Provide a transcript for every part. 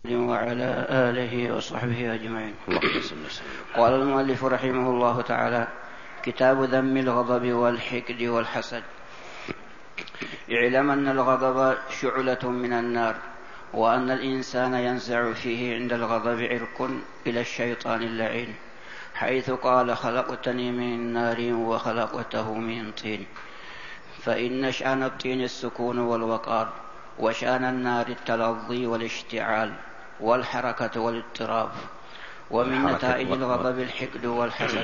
وعلى آله وصحبه أجمعين. قال المؤلف رحمه الله تعالى: كتاب ذم الغضب والحقد والحسد. اعلم أن الغضب شعلة من النار، وأن الإنسان ينزع فيه عند الغضب عرق إلى الشيطان اللعين، حيث قال: خلقتني من نار وخلقته من طين. فإن شأن الطين السكون والوقار، وشأن النار التلظي والاشتعال والحركة والاضطراب. ومن نتائج الغضب الحقد والحسد.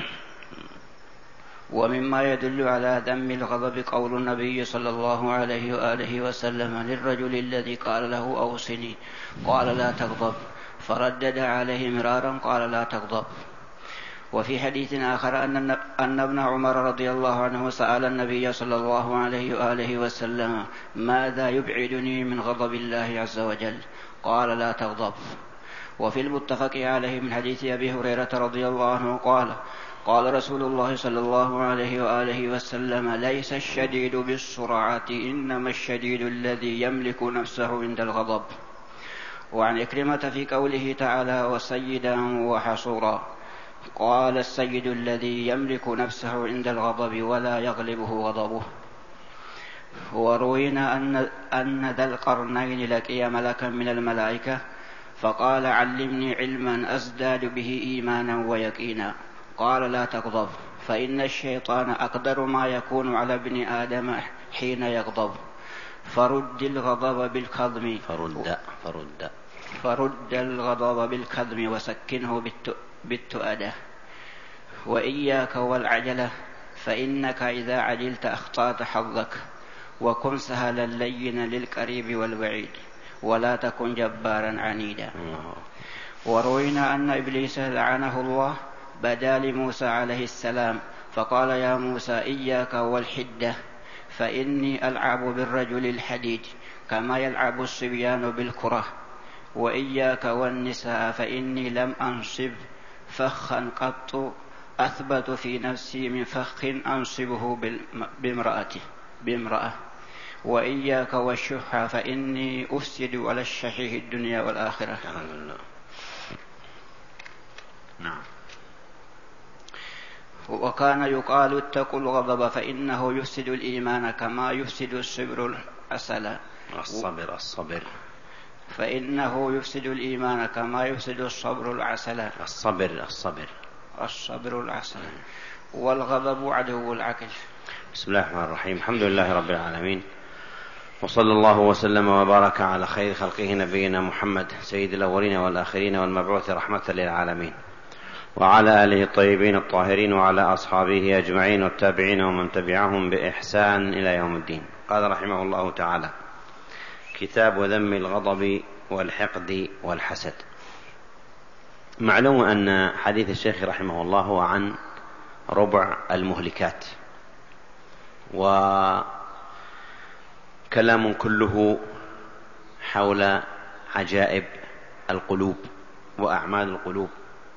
ومما يدل على ذم الغضب قول النبي صلى الله عليه وآله وسلم للرجل الذي قال له: أوصني، قال: لا تغضب، فردد عليه مرارا قال: لا تغضب. وفي حديث آخر أن ابن عمر رضي الله عنه سأل النبي صلى الله عليه وآله وسلم: ماذا يبعدني من غضب الله عز وجل؟ قال: لا تغضب. وفي المتفق عليه من حديث أبي هريرة رضي الله عنه قال رسول الله صلى الله عليه وآله وسلم: ليس الشديد بالسرعة، إنما الشديد الذي يملك نفسه عند الغضب. وعن إكرمة في قوله تعالى: وسيدا وحصورا، قال: السيد الذي يملك نفسه عند الغضب ولا يغلبه غضبه. وروينا أن ذا القرنين لقي ملكا من الملائكة فقال: علمني علما أزداد به إيمانا ويقينا. قال: لا تغضب، فإن الشيطان أقدر ما يكون على ابن آدم حين يغضب، فرد الغضب بالكظم وسكنه بالتؤدة. وإياك والعجلة، فإنك إذا عجلت أخطأت حظك. وكن سهلا لينا للقريب والبعيد، ولا تكن جبارا عنيدا. وروينا أن إبليس لعنه الله بدا لموسى عليه السلام فقال: يا موسى، إياك والحدة، فإني ألعب بالرجل الحديد كما يلعب الصبيان بالكرة. وإياك والنساء، فإني لم أنصب فخا قط أثبت في نفسي من فخ أنصبه بامرأة. وإياك والشح، فإني أفسد على الشحيح الدنيا والآخرة. نعم. وكان يقال: اتقوا الغضب فإنه يفسد الإيمان كما يفسد الصبر العسل. الصبر فإنه يفسد الإيمان كما يفسد الصبر العسل. الصبر العسل. والغضب عدو العقل. بسم الله الرحمن الرحيم. الحمد لله رب العالمين، وصلى الله وسلم وبارك على خير خلقه نبينا محمد سيد الأولين والآخرين والمبعوث رحمة للعالمين، وعلى آله الطيبين الطاهرين وعلى أصحابه أجمعين والتابعين ومن تبعهم بإحسان إلى يوم الدين. قال رحمه الله تعالى: كتاب ذم الغضب والحقد والحسد. معلوم أن حديث الشيخ رحمه الله هو عن ربع المهلكات، وكلام كله حول عجائب القلوب وأعمال القلوب.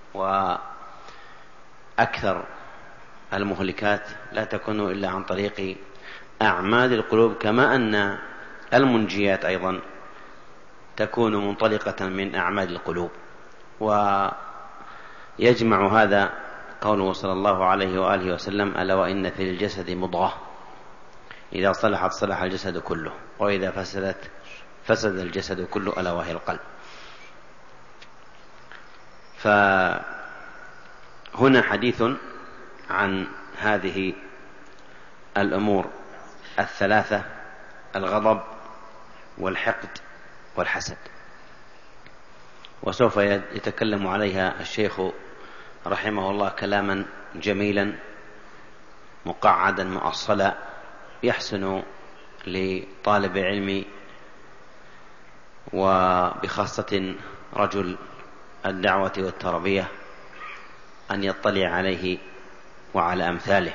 وأكثر المهلكات لا تكون إلا عن طريق أعمال القلوب، كما أن المنجيات أيضا تكون منطلقة من أعمال القلوب. ويجمع هذا قوله صلى الله عليه وآله وسلم: ألا وإن في الجسد مضغة إذا صلحت صلح الجسد كله، وإذا فسدت فسد الجسد كله، ألا وهي القلب. فهنا حديث عن هذه الأمور الثلاثة: الغضب والحقد والحسد. وسوف يتكلم عليها الشيخ رحمه الله كلاما جميلا مقعدا مؤصلا، يحسن لطالب علم وبخاصة رجل الدعوة والتربية أن يطلع عليه وعلى أمثاله.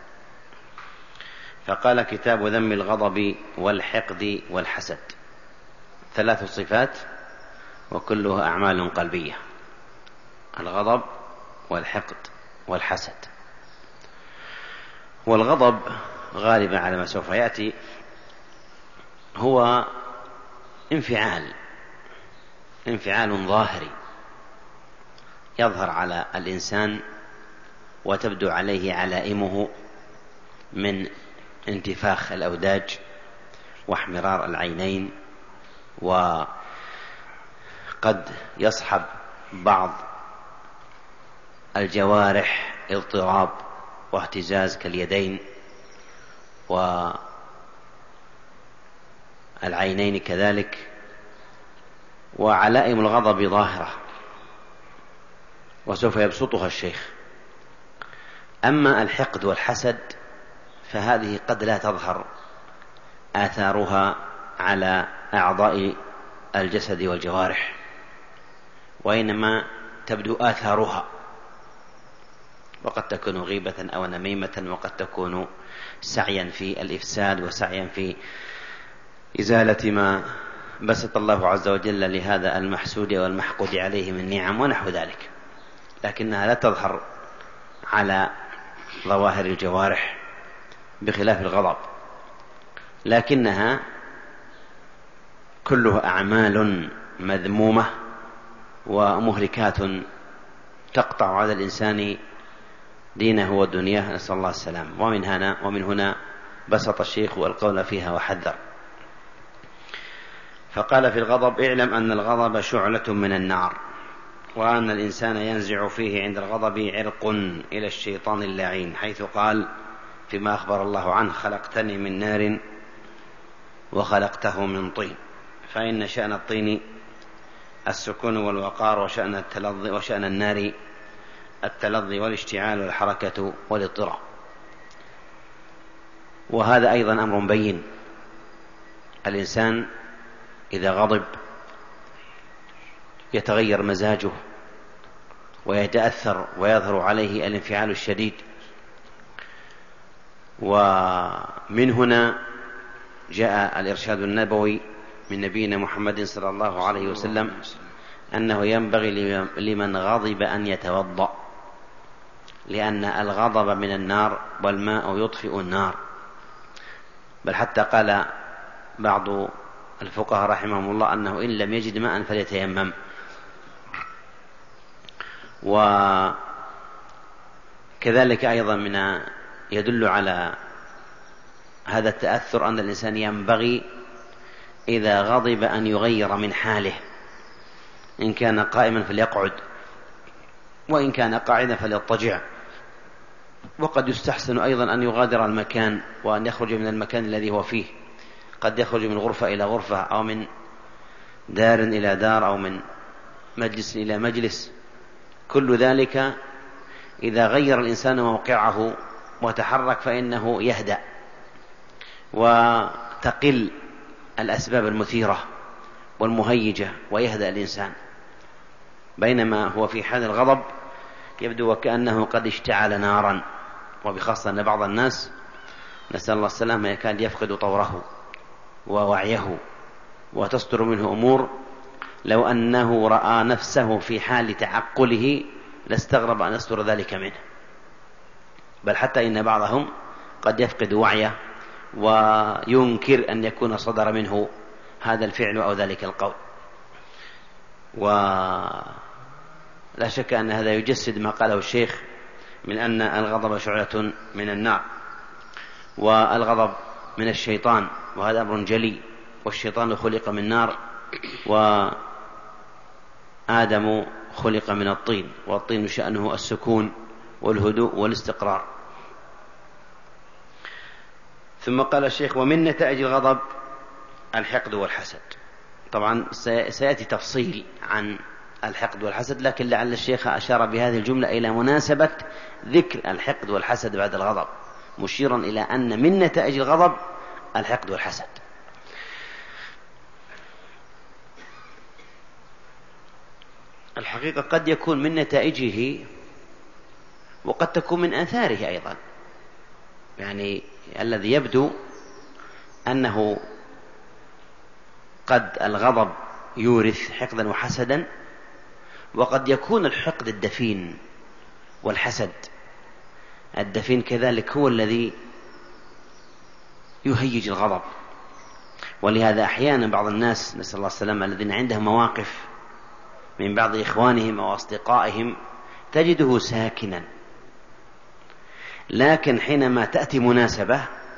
فقال: كتاب ذم الغضب والحقد والحسد، 3 صفات وكلها أعمال قلبية: الغضب والحقد والحسد. والغضب غالبا على ما سوف يأتي هو انفعال انفعال ظاهري يظهر على الإنسان وتبدو عليه علائمه من انتفاخ الأوداج واحمرار العينين، وقد يصحب بعض الجوارح اضطراب واهتزاز كاليدين والعينين كذلك، وعلائم الغضب ظاهرة وسوف يبسطها الشيخ. أما الحقد والحسد فهذه قد لا تظهر آثارها على أعضاء الجسد والجوارح، وإنما تبدو آثارها، وقد تكون غيبة أو نميمة، وقد تكون سعيا في الإفساد وسعيا في إزالة ما بسط الله عز وجل لهذا المحسود والمحقود عليه من نعم ونحو ذلك، لكنها لا تظهر على ظواهر الجوارح بخلاف الغضب، لكنها كلها أعمال مذمومة ومهلكات تقطع على الإنسان دينه ودنياه، نسأل الله السلام. ومن هنا بسط الشيخ القول فيها وحذر، فقال في الغضب: اعلم أن الغضب شعلة من النار، وأن الإنسان ينزع فيه عند الغضب عرق إلى الشيطان اللعين، حيث قال فيما أخبر الله عنه: خلقتني من نار وخلقته من طين. فإن شأن الطين السكون والوقار، وشأن النار التلظي والاشتعال والحركة والاضطراب. وهذا أيضا أمر بين، الإنسان إذا غضب يتغير مزاجه ويتأثر ويظهر عليه الانفعال الشديد. ومن هنا جاء الإرشاد النبوي من نبينا محمد صلى الله عليه وسلم أنه ينبغي لمن غضب أن يتوضأ، لأن الغضب من النار والماء يطفئ النار. بل حتى قال بعض الفقهاء رحمهم الله أنه إن لم يجد ماء فليتيمم. وكذلك أيضا من يدل على هذا التأثر أن الإنسان ينبغي إذا غضب أن يغير من حاله، إن كان قائما فليقعد، وإن كان قاعدا فليضطجع. وقد يستحسن أيضا أن يغادر المكان وأن يخرج من المكان الذي هو فيه، قد يخرج من غرفة إلى غرفة، أو من دار إلى دار، أو من مجلس إلى مجلس. كل ذلك إذا غير الإنسان موقعه وتحرك فإنه يهدأ وتقل الأسباب المثيرة والمهيجة ويهدأ الإنسان. بينما هو في حال الغضب يبدو وكأنه قد اشتعل نارا، وبخاصة أن بعض الناس نسأل الله السلامة يكاد يفقد طوره ووعيه وتصدر منه أمور لو أنه رأى نفسه في حال تعقله لاستغرب أن يصدر ذلك منه. بل حتى إن بعضهم قد يفقد وعيه وينكر أن يكون صدر منه هذا الفعل أو ذلك القول. ولا شك أن هذا يجسد ما قاله الشيخ من أن الغضب شعلة من النار، والغضب من الشيطان، وهذا أمر جلي. والشيطان خلق من نار، وآدم خلق من الطين، والطين شأنه السكون والهدوء والاستقرار. ثم قال الشيخ: ومن نتائج الغضب الحقد والحسد. طبعا سيأتي تفصيل عن الحقد والحسد، لكن لعل الشيخ أشار بهذه الجملة إلى مناسبة ذكر الحقد والحسد بعد الغضب، مشيرا إلى أن من نتائج الغضب الحقد والحسد. الحقيقة قد يكون من نتائجه وقد تكون من آثاره أيضا، يعني الذي يبدو أنه قد الغضب يورث حقدا وحسدا، وقد يكون الحقد الدفين والحسد الدفين كذلك هو الذي يهيج الغضب. ولهذا أحيانا بعض الناس نسأل الله السلامة الذين عندهم مواقف من بعض إخوانهم أو أصدقائهم تجده ساكنا، لكن حينما تأتي مناسبة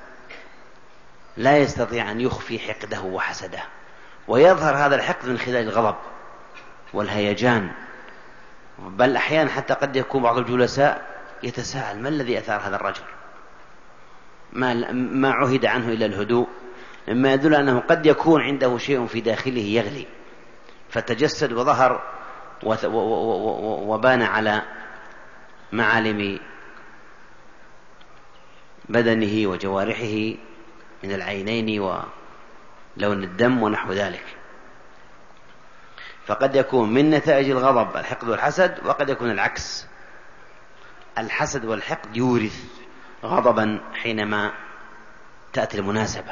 لا يستطيع أن يخفي حقده وحسده، ويظهر هذا الحقد من خلال الغضب والهيجان. بل أحيانا حتى قد يكون بعض الجلساء يتساءل: ما الذي أثار هذا الرجل؟ ما عهد عنه إلا الهدوء، مما يدل أنه قد يكون عنده شيء في داخله يغلي، فتجسد وظهر وبان على معالم بدنه وجوارحه من العينين ولون الدم ونحو ذلك. فقد يكون من نتائج الغضب الحقد والحسد، وقد يكون العكس، الحسد والحقد يورث غضبا حينما تأتي المناسبة.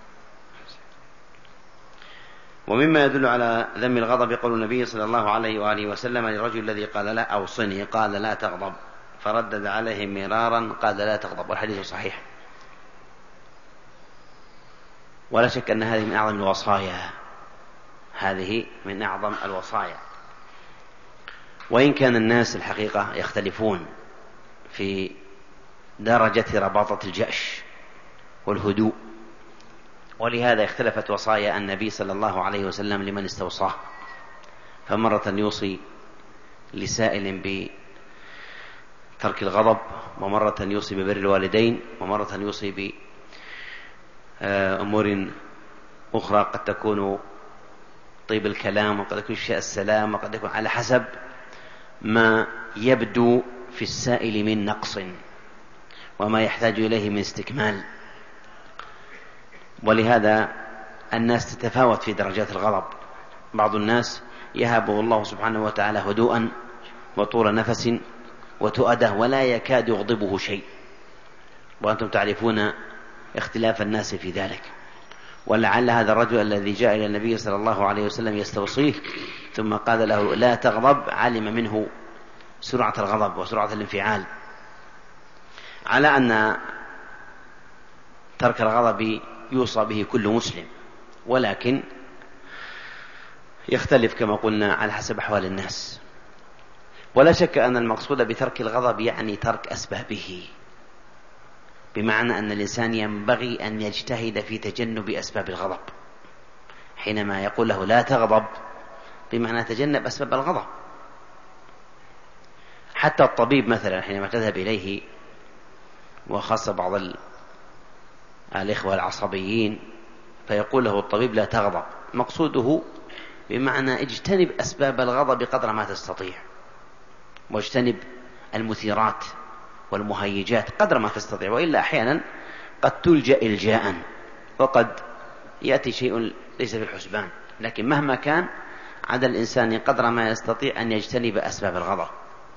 ومما يدل على ذم الغضب قول النبي صلى الله عليه وآله وسلم للرجل الذي قال لا أوصني، قال لا تغضب، فردد عليه مرارا قال لا تغضب، والحديث صحيح. ولا شك أن هذه من أعظم الوصايا، هذه من أعظم الوصايا. وإن كان الناس الحقيقة يختلفون في درجة رباطة الجأش والهدوء، ولهذا اختلفت وصايا النبي صلى الله عليه وسلم لمن استوصاه، فمرة يوصي لسائل بترك الغضب، ومرة يوصي ببر الوالدين، ومرة يوصي بأمور أخرى قد تكون طيب الكلام، وقد يكون شيء السلام، وقد يكون على حسب ما يبدو في السائل من نقص وما يحتاج إليه من استكمال. ولهذا الناس تتفاوت في درجات الغضب. بعض الناس يهبه الله سبحانه وتعالى هدوءا وطول نفس وتؤده ولا يكاد يغضبه شيء، وأنتم تعرفون اختلاف الناس في ذلك. ولعل هذا الرجل الذي جاء إلى النبي صلى الله عليه وسلم يستوصيه ثم قال له لا تغضب، علم منه سرعة الغضب وسرعة الانفعال، على أن ترك الغضب يوصى به كل مسلم، ولكن يختلف كما قلنا على حسب أحوال الناس. ولا شك أن المقصود بترك الغضب يعني ترك أسبابه، بمعنى أن الإنسان ينبغي أن يجتهد في تجنب أسباب الغضب. حينما يقول له لا تغضب بمعنى تجنب أسباب الغضب. حتى الطبيب مثلا حينما تذهب إليه، وخاصة بعض الإخوة العصبيين، فيقول له الطبيب لا تغضب، مقصوده بمعنى اجتنب أسباب الغضب قدر ما تستطيع، واجتنب المثيرات والمهيجات قدر ما تستطيع، وإلا أحيانا قد تلجأ إلجاء، وقد يأتي شيء ليس في الحسبان. لكن مهما كان على الإنسان قدر ما يستطيع أن يجتنب أسباب الغضب،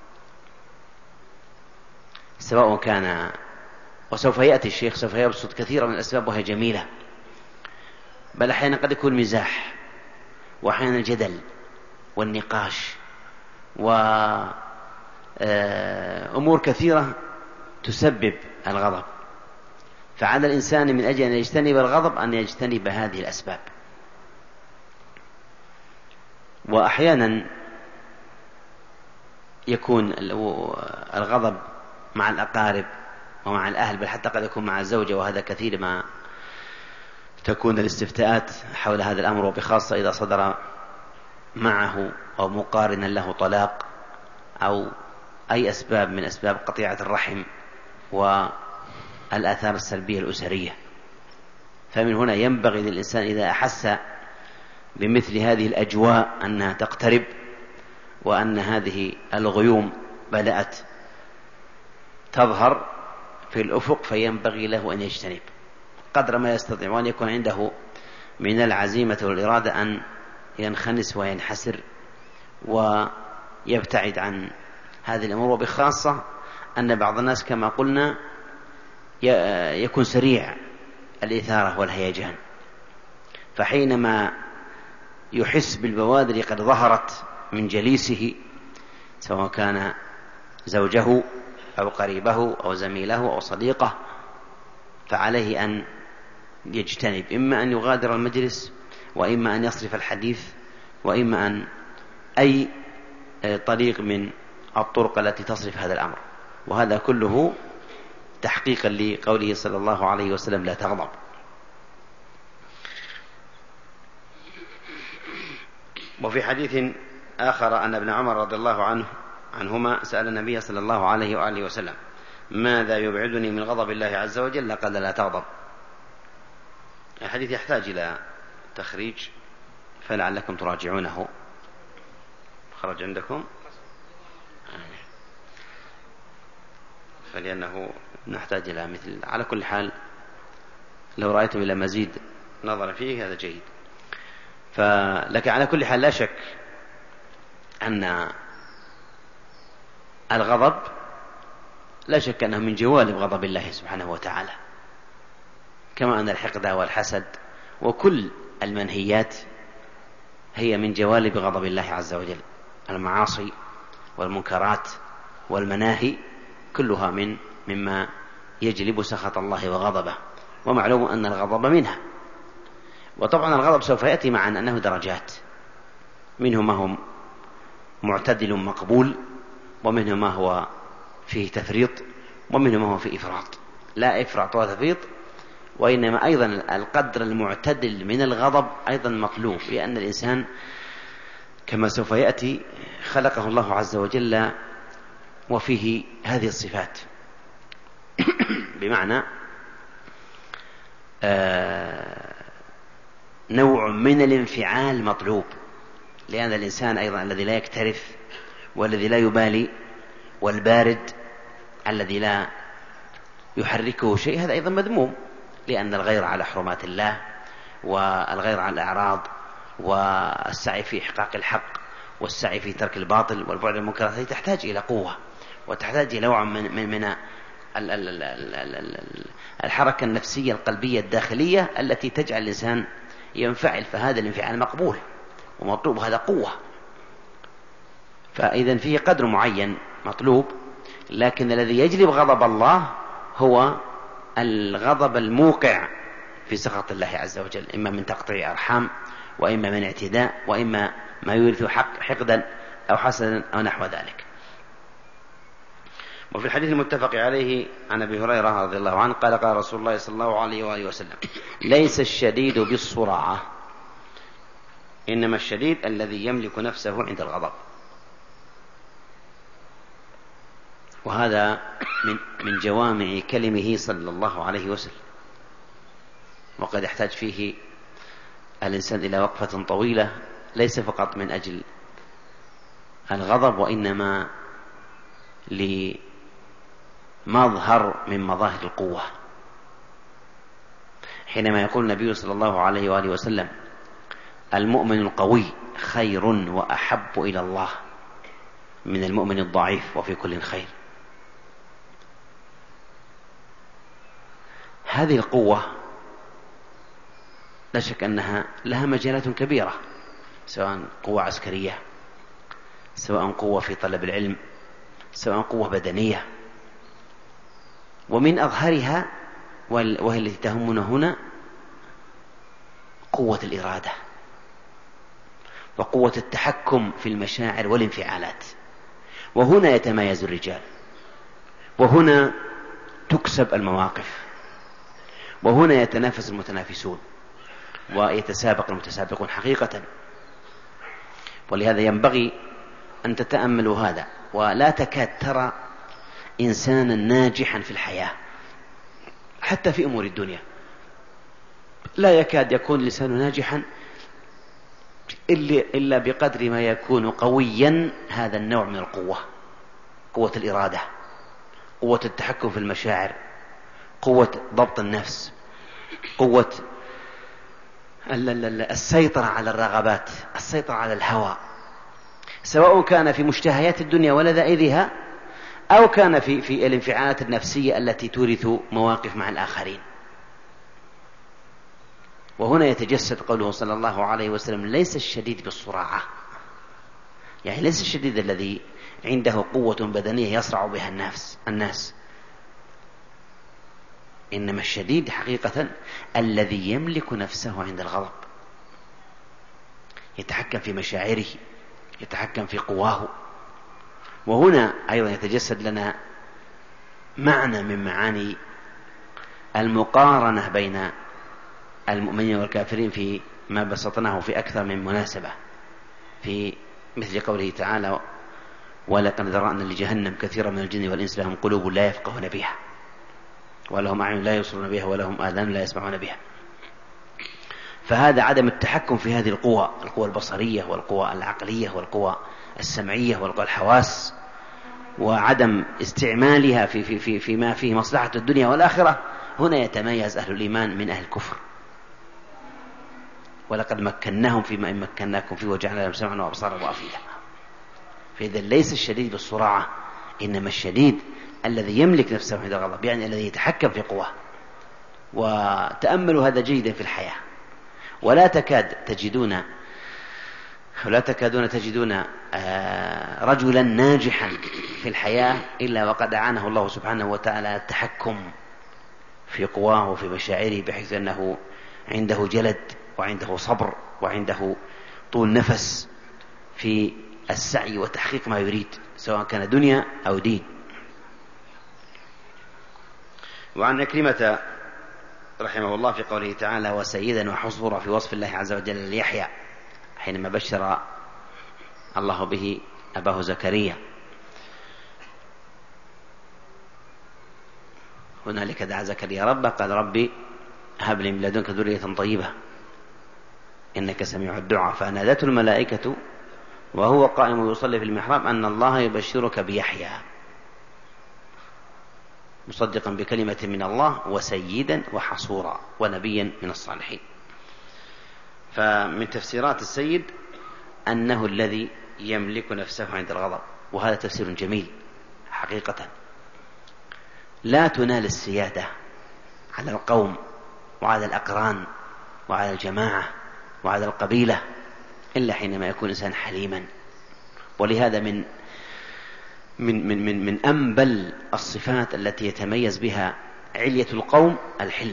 سواء كان، وسوف يأتي الشيخ سوف يبسط كثيرا من الأسباب وهي جميلة، بل أحيانا قد يكون مزاح، وأحيانا الجدل والنقاش وأمور كثيرة تسبب الغضب. فعلى الإنسان من أجل أن يجتنب الغضب أن يجتنب هذه الأسباب. وأحيانا يكون الغضب مع الأقارب ومع الأهل، بل حتى قد يكون مع الزوجة، وهذا كثير ما تكون الاستفتاءات حول هذا الأمر، وبخاصة إذا صدر معه أو مقارنا له طلاق أو أي أسباب من أسباب قطيعة الرحم والآثار السلبية الأسرية. فمن هنا ينبغي للإنسان إذا أحس بمثل هذه الأجواء أنها تقترب، وأن هذه الغيوم بدأت تظهر في الأفق، فينبغي له أن يجتنب قدر ما يستطيع، وأن يكون عنده من العزيمة والإرادة أن ينخنس وينحسر ويبتعد عن هذه الأمور. وبخاصة أن بعض الناس كما قلنا يكون سريع الإثارة والهيجان، فحينما يحس بالبوادر قد ظهرت من جليسه، سواء كان زوجه أو قريبه أو زميله أو صديقه، فعليه أن يجتنب، إما أن يغادر المجلس، وإما أن يصرف الحديث، وإما أن أي طريق من الطرق التي تصرف هذا الأمر. وهذا كله تحقيقا لقوله صلى الله عليه وسلم لا تغضب. وفي حديث آخر أن ابن عمر رضي الله عنهما سأل النبي صلى الله عليه وآله وسلم ماذا يبعدني من غضب الله عز وجل؟ قال لا تغضب. الحديث يحتاج إلى تخريج فلعلكم تراجعونه. خرج عندكم؟ فلأنه نحتاج إلى مثل. على كل حال لو رأيتم إلى مزيد نظر فيه هذا جيد. لكن على كل حال لا شك أن الغضب لا شك أنه من جوانب غضب الله سبحانه وتعالى، كما أن الحقد والحسد وكل المنهيات هي من جوانب غضب الله عز وجل. المعاصي والمنكرات والمناهي كلها مما يجلب سخط الله وغضبه، ومعلوم أن الغضب منها. وطبعا الغضب سوف يأتي مع أنه درجات، منه ما هو معتدل مقبول، ومنه ما هو فيه تفريط، ومنه ما هو فيه إفراط. لا إفراط ولا تفريط، وإنما أيضا القدر المعتدل من الغضب أيضا مطلوب، لأن الإنسان كما سوف يأتي خلقه الله عز وجل وفيه هذه الصفات بمعنى نوع من الانفعال مطلوب، لأن الإنسان أيضا الذي لا يكترث والذي لا يبالي والبارد الذي لا يحركه شيء هذا أيضا مذموم، لأن الغير على حرمات الله والغير على الأعراض والسعي في إحقاق الحق والسعي في ترك الباطل والبعد عن المنكرات هذه تحتاج إلى قوة، وتحتاج إلى نوع من الحركة النفسية القلبية الداخلية التي تجعل الإنسان ينفعل، فهذا الانفعال مقبول ومطلوب، هذا قوة. فإذا فيه قدر معين مطلوب، لكن الذي يجلب غضب الله هو الغضب الموقع في سخط الله عز وجل، إما من تقطيع أرحام، وإما من اعتداء، وإما ما يورث حقدا أو حسدا أو نحو ذلك. وفي الحديث المتفق عليه عن أبي هريرة رضي الله عنه قال قال رسول الله صلى الله عليه وآله وسلم ليس الشديد بالصراعة، إنما الشديد الذي يملك نفسه عند الغضب. وهذا من جوامع كلمه صلى الله عليه وسلم، وقد يحتاج فيه الإنسان إلى وقفة طويلة، ليس فقط من أجل الغضب، وإنما لمظهر من مظاهر القوة. حينما يقول النبي صلى الله عليه وآله وسلم المؤمن القوي خير وأحب إلى الله من المؤمن الضعيف وفي كل خير، هذه القوة لا شك أنها لها مجالات كبيرة، سواء قوة عسكرية، سواء قوة في طلب العلم، سواء قوة بدنية. ومن أظهرها وهي التي تهمنا هنا قوة الإرادة وقوة التحكم في المشاعر والانفعالات. وهنا يتميز الرجال، وهنا تكسب المواقف، وهنا يتنافس المتنافسون ويتسابق المتسابقون حقيقة. ولهذا ينبغي أن تتأملوا هذا، ولا تكاد ترى إنسانا ناجحا في الحياة حتى في أمور الدنيا، لا يكاد يكون لسانه ناجحا إلا بقدر ما يكون قويا هذا النوع من القوة، قوة الإرادة، قوة التحكم في المشاعر، قوة ضبط النفس، قوة السيطرة على الرغبات، السيطرة على الهوى، سواء كان في مشتهيات الدنيا ولذائذها أو كان في الانفعالات النفسية التي تورث مواقف مع الآخرين. وهنا يتجسد قوله صلى الله عليه وسلم ليس الشديد بالصراعة، يعني ليس الشديد الذي عنده قوة بدنية يصرع بها الناس، إنما الشديد حقيقة الذي يملك نفسه عند الغضب، يتحكم في مشاعره يتحكم في قواه. وهنا أيضا يتجسد لنا معنى من معاني المقارنة بين المؤمنين والكافرين في ما بسطناه في أكثر من مناسبة، في مثل قوله تعالى: ولقد ذرأنا لجهنم كثيرا من الجن والإنس لهم قلوب لا يفقهون بها ولهم أعين لا يبصرون بها ولهم آذان لا يسمعون بها. فهذا عدم التحكم في هذه القوى البصرية والقوى العقلية والقوى السمعية والقوى الحواس، وعدم استعمالها فيما فيه مصلحة الدنيا والآخرة. هنا يتميز أهل الإيمان من أهل الكفر. ولقد مكناهم فيما إن مكناكم فيه وجعلنا لهم سمعا وأبصارا وأفئدة. فإذا ليس الشديد بالسرعة، إنما الشديد الذي يملك نفسه عند الغضب، يعني الذي يتحكم في قواه. وتأملوا هذا جيدا في الحياة، ولا تكادون تجدون رجلا ناجحا في الحياة إلا وقد أعانه الله سبحانه وتعالى التحكم في قواه وفي مشاعره، بحيث أنه عنده جلد وعنده صبر وعنده طول نفس في السعي وتحقيق ما يريد، سواء كان دنيا أو دين. وعن عكرمة رحمه الله في قوله تعالى: وسيدا وحصورا، في وصف الله عز وجل ليحيى حينما بشر الله به أباه زكريا: هنالك دعا زكريا ربه قال: ربي هب لي من لدنك ذرية طيبة إنك سميع الدعاء. فنادته الملائكة وهو قائم يصلي في المحراب أن الله يبشرك بيحيى مصدقا بكلمة من الله وسيدا وحصورا ونبيا من الصالحين. فمن تفسيرات السيد أنه الذي يملك نفسه عند الغضب، وهذا تفسير جميل حقيقة. لا تنال السيادة على القوم وعلى الأقران وعلى الجماعة وعلى القبيلة إلا حينما يكون إنسان حليما. ولهذا من أنبل الصفات التي يتميز بها علية القوم الحلم.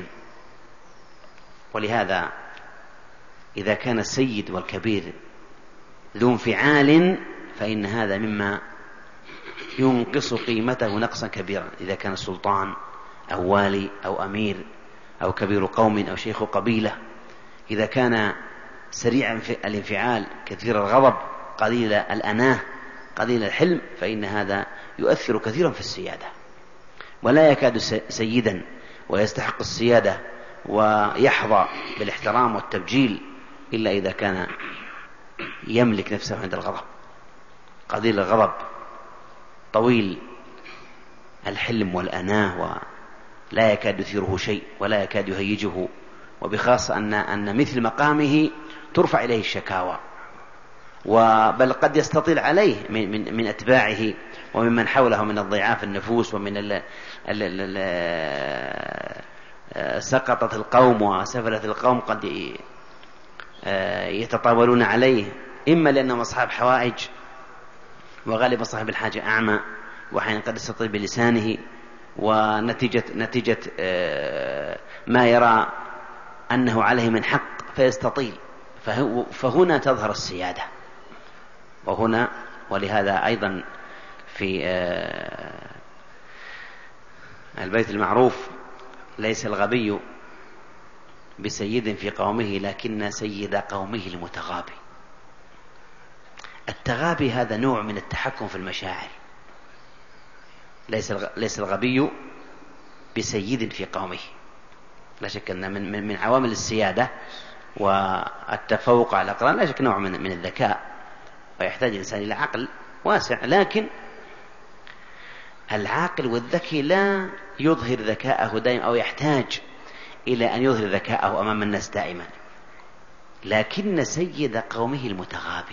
ولهذا إذا كان السيد والكبير ذو انفعال فإن هذا مما ينقص قيمته نقصا كبيرا. إذا كان السلطان أو والي أو أمير أو كبير قوم أو شيخ قبيلة، إذا كان سريع الانفعال كثير الغضب قليل الأناه قليل الحلم، فإن هذا يؤثر كثيرا في السيادة. ولا يكاد سيدا ويستحق السيادة ويحظى بالاحترام والتبجيل إلا إذا كان يملك نفسه عند الغضب، قليل الغضب طويل الحلم والأناه، ولا يكاد يثيره شيء ولا يكاد يهيجه، وبخاصة أن مثل مقامه ترفع إليه الشكاوى، بل قد يستطيل عليه من أتباعه وممن حوله من الضعاف النفوس ومن سقطت القوم وسفلت القوم، قد يتطاولون عليه، إما لأنهم أصحاب حوائج وغالبا صاحب الحاجة أعمى وحين قد يستطيل بلسانه، ونتيجة ما يرى أنه عليه من حق فيستطيل. فهنا تظهر السيادة. ولهذا أيضا في البيت المعروف: ليس الغبي بسيد في قومه لكن سيد قومه المتغابي. التغابي هذا نوع من التحكم في المشاعر. ليس الغبي بسيد في قومه. لا شك أن من عوامل السيادة والتفوق على الأقران لا شك نوع من الذكاء، ويحتاج الإنسان إلى عقل واسع، لكن العاقل والذكي لا يظهر ذكاءه دائما أو يحتاج إلى أن يظهر ذكاءه أمام الناس دائما، لكن سيد قومه المتغابي.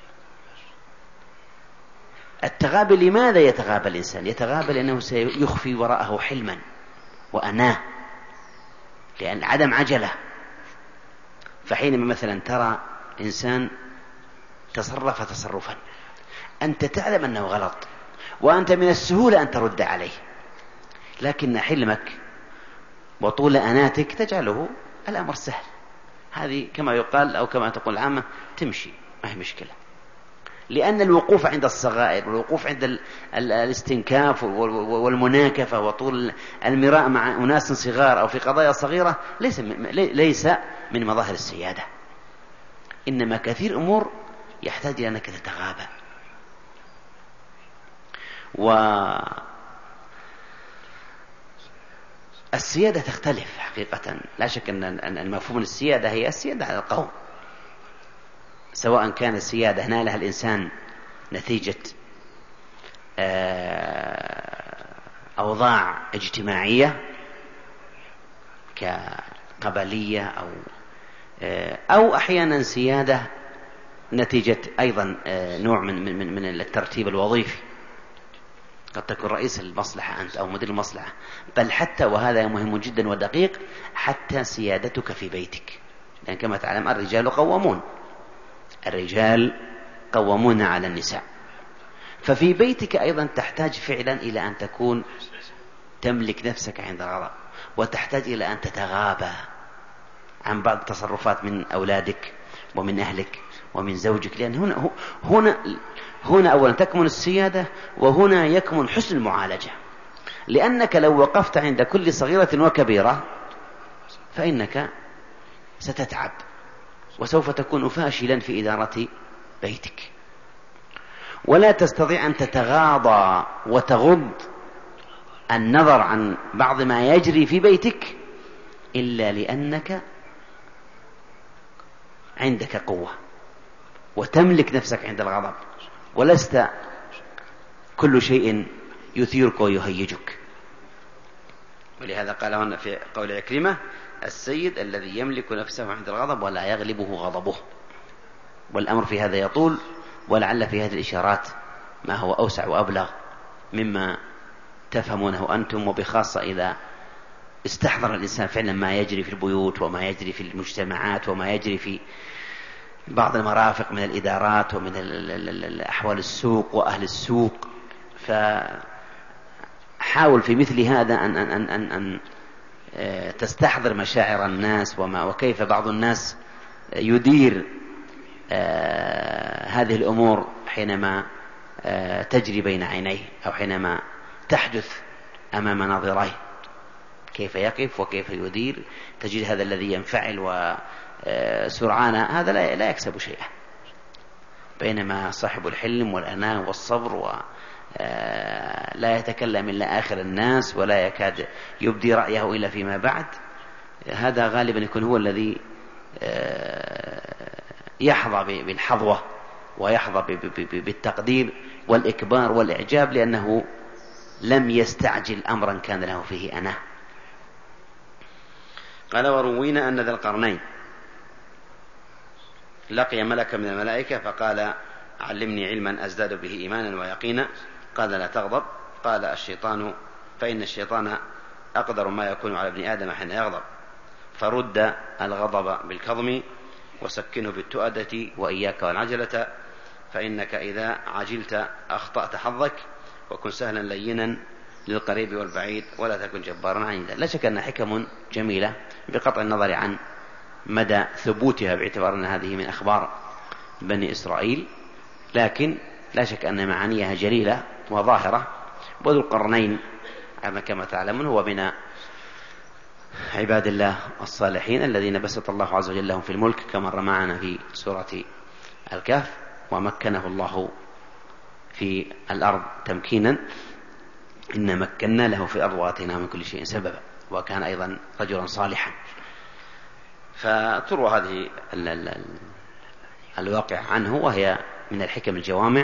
التغابي لماذا يتغابى الإنسان؟ يتغابى لأنه سيخفي وراءه حلما وأناه، لأن عدم عجلة. فحينما مثلا ترى إنسان تصرف تصرفا أنت تعلم أنه غلط وأنت من السهولة أن ترد عليه، لكن حلمك وطول أناتك تجعله الأمر سهل. هذه كما يقال أو كما تقول العامة تمشي، ما هي مشكلة. لأن الوقوف عند الصغائر والوقوف عند الاستنكاف والمناكفة وطول المراء مع أناس صغار أو في قضايا صغيرة ليس من مظاهر السيادة. إنما كثير أمور يحتاج إلى أنك تتغابى. والسيادة تختلف حقيقة، لا شك أن المفهوم السيادة هي السيادة على القوم، سواء كان السيادة نالها الإنسان نتيجة أوضاع اجتماعية كقبلية أو أحيانا سيادة نتيجة أيضا نوع من الترتيب الوظيفي، قد تكون رئيس المصلحة أنت أو مدير المصلحة، بل حتى وهذا مهم جدا ودقيق حتى سيادتك في بيتك، لأن كما تعلم الرجال قوامون على النساء، ففي بيتك أيضا تحتاج فعلا إلى أن تكون تملك نفسك عند الغضب، وتحتاج إلى أن تتغابى عن بعض التصرفات من أولادك ومن أهلك ومن زوجك، لأن هنا أولا تكمن السيادة، وهنا يكمن حسن المعالجة، لأنك لو وقفت عند كل صغيرة وكبيرة فإنك ستتعب وسوف تكون فاشلا في إدارة بيتك، ولا تستطيع أن تتغاضى وتغض النظر عن بعض ما يجري في بيتك إلا لأنك عندك قوة وتملك نفسك عند الغضب، ولست كل شيء يثيرك ويهيجك. ولهذا قال هنا في قول عكرمة: السيد الذي يملك نفسه عند الغضب ولا يغلبه غضبه. والأمر في هذا يطول، ولعل في هذه الإشارات ما هو أوسع وأبلغ مما تفهمونه أنتم، وبخاصة إذا استحضر الإنسان فعلا ما يجري في البيوت وما يجري في المجتمعات وما يجري في بعض المرافق من الإدارات ومن أحوال السوق وأهل السوق. فحاول في مثل هذا أن تستحضر مشاعر الناس وكيف بعض الناس يدير هذه الأمور حينما تجري بين عينيه أو حينما تحدث أمام ناظريه، كيف يقف وكيف يدير. تجد هذا الذي ينفعل وسرعان هذا لا يكسب شيئا، بينما صاحب الحلم والأناة والصبر لا يتكلم إلا آخر الناس ولا يكاد يبدي رأيه إلا فيما بعد، هذا غالبا يكون هو الذي يحظى بالحظوة ويحظى بالتقدير والإكبار والإعجاب، لأنه لم يستعجل أمرا كان له فيه أناه. قال: وروينا أن ذا القرنين لقي ملكا من الملائكة فقال: علمني علما أزداد به إيمانا ويقينا. قال: لا تغضب. قال الشيطان: فإن الشيطان أقدر ما يكون على ابن آدم حين يغضب، فرد الغضب بالكظم وسكنه بالتؤدة، وإياك والعجلة، فإنك إذا عجلت أخطأت حظك، وكن سهلا لينا للقريب والبعيد، ولا تكن جبارا عنيدا. لا شك أن حكم جميلة بقطع النظر عن مدى ثبوتها باعتبار أن هذه من أخبار بني إسرائيل، لكن لا شك أن معانيها جليلة وظاهرة. وذو القرنين كما تعلمون هو من عباد الله الصالحين الذين بسط الله عز وجل لهم في الملك، كما مر معنا في سورة الكهف، ومكنه الله في الأرض تمكينا، إن مكنا له في الأرض وآتيناه من كل شيء سببا، وكان أيضا رجلا صالحا. فتروى هذه الواقع عنه وهي من الحكم الجوامع.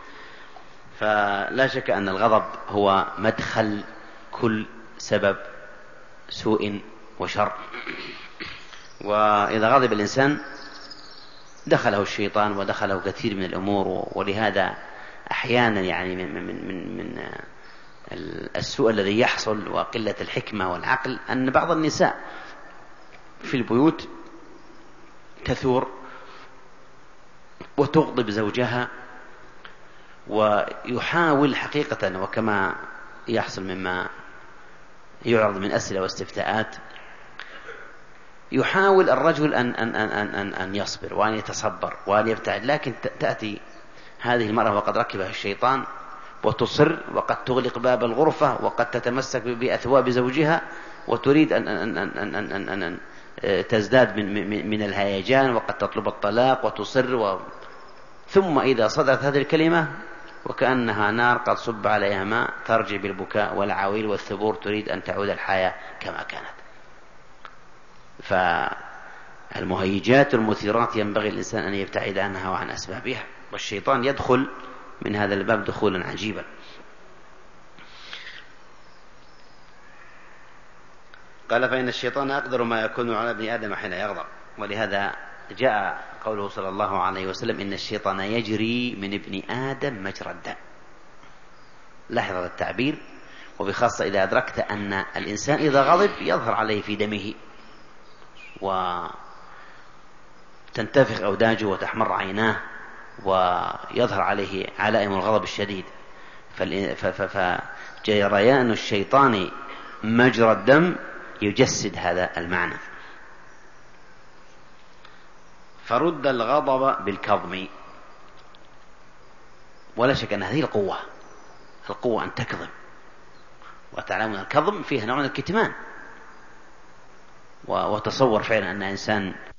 فلا شك أن الغضب هو مدخل كل سبب سوء وشر، وإذا غضب الإنسان دخله الشيطان ودخله كثير من الأمور. ولهذا أحيانا يعني من السوء الذي يحصل وقلة الحكمة والعقل أن بعض النساء في البيوت تثور وتغضب زوجها، ويحاول حقيقة، وكما يحصل مما يعرض من أسئلة واستفتاءات، يحاول الرجل أن يصبر وأن يتصبر وأن يبتعد، لكن تأتي هذه المرأة وقد ركبها الشيطان وتصر، وقد تغلق باب الغرفة، وقد تتمسك بأثواب زوجها وتريد أن تزداد من الهيجان، وقد تطلب الطلاق وتصر ثم إذا صدرت هذه الكلمة وكأنها نار قد صب عليها ماء ترجع بالبكاء والعويل والثبور، تريد أن تعود الحياة كما كانت. فالمهيجات المثيرات ينبغي الإنسان أن يبتعد عنها وعن أسبابها، والشيطان يدخل من هذا الباب دخولا عجيبا. قال: فإن الشيطان أقدر ما يكون على ابن آدم حين يغضب. ولهذا جاء قوله صلى الله عليه وسلم: إن الشيطان يجري من ابن آدم مجرى الدم. لاحظ هذا التعبير، وبخاصة إذا أدركت أن الإنسان إذا غضب يظهر عليه في دمه وتنتفخ أوداجه وتحمر عيناه ويظهر عليه علائم الغضب الشديد. فجريان الشيطان مجرى الدم يجسد هذا المعنى. فرد الغضب بالكظم. ولا شك أن هذه القوة أن تكظم، وتعلمون الكظم فيه نوع من الكتمان. وتصور فعلا أن إنسان